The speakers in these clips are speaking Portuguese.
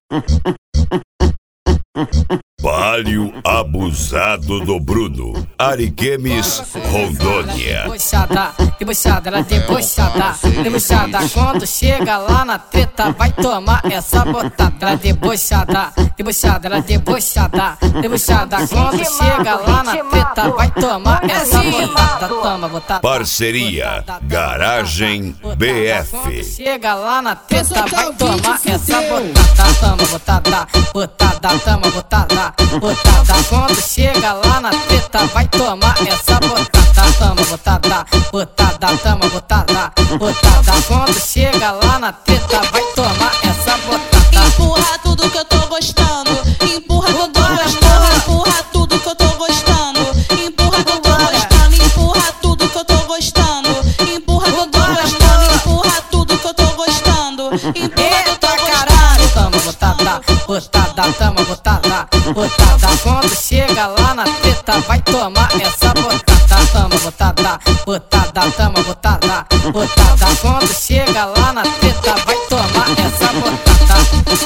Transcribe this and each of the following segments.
Palio abusado do Bruno. Ariquemes, Rondônia. Debochada, ela debochada. Debochada, quando chega lá na treta, vai tomar essa botada. Ela debochada, ela debochada. Debochada, quando chega lá na treta, vai tomar essa botada. Toma botada. Parceria Garagem BF. Chega lá na treta, vai tomar essa botada. Toma botada, botada, toma botada. Botada, quando chega lá na treta, vai tomar essa botada. Toma botada, botada, toma botada. Botada, quando chega lá na treta, vai tomar essa botada. Empurra tudo que eu tô gostando. Empurra que eu tô gostando. Empurra tudo que eu tô gostando. Empurra que eu tô gostando. Empurra tudo que eu tô gostando. Empurra que eu tô gostando. Empurra tudo que eu tô gostando. Empurra que eu tô gostando. Toma botada, botada, toma botada. Botada, quando chega lá na treta, vai tomar essa botada. Toma botada, botada, toma botada. Botada, quando chega lá na treta, vai tomar essa botada.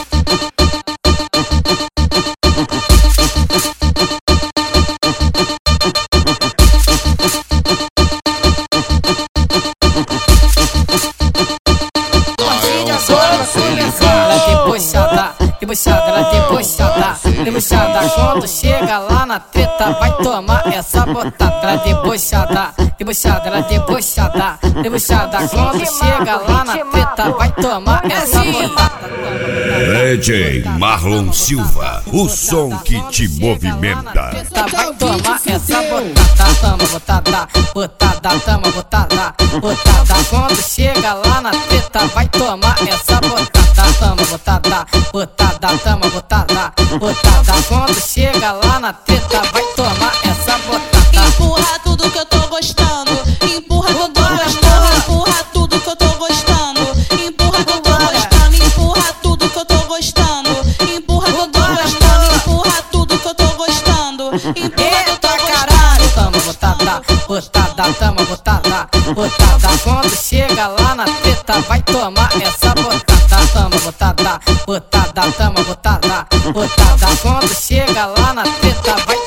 Debochada, ela debochada. Debochada, quando chega lá na treta, vai tomar essa botada. Ela debochada, ela debochada. Debochada, quando chega lá na treta, vai tomar essa botada. DJ Marlon Silva, o som que te movimenta. Vai tomar essa botada. Toma botada, botada, toma botada. Botada, quando chega lá na treta, vai tomar essa botada. Toma botada, botada, toma botada. Botada, quando chega lá na treta, vai tomar essa botada. Empurra tudo que eu tô gostando. Empurra que eu tô gostando. Empurra tudo que eu tô gostando. Empurra que eu tô gostando. Empurra tudo que eu tô gostando. Empurra que eu tô gostando. Empurra tudo que eu tô gostando. Empurra que eu tô gostando. Toma botada, botada, toma botada. Botada, quando chega lá na treta, vai tomar essa botada. Toma botada, botada, toma botada. Botada, quando chega lá na treta, vai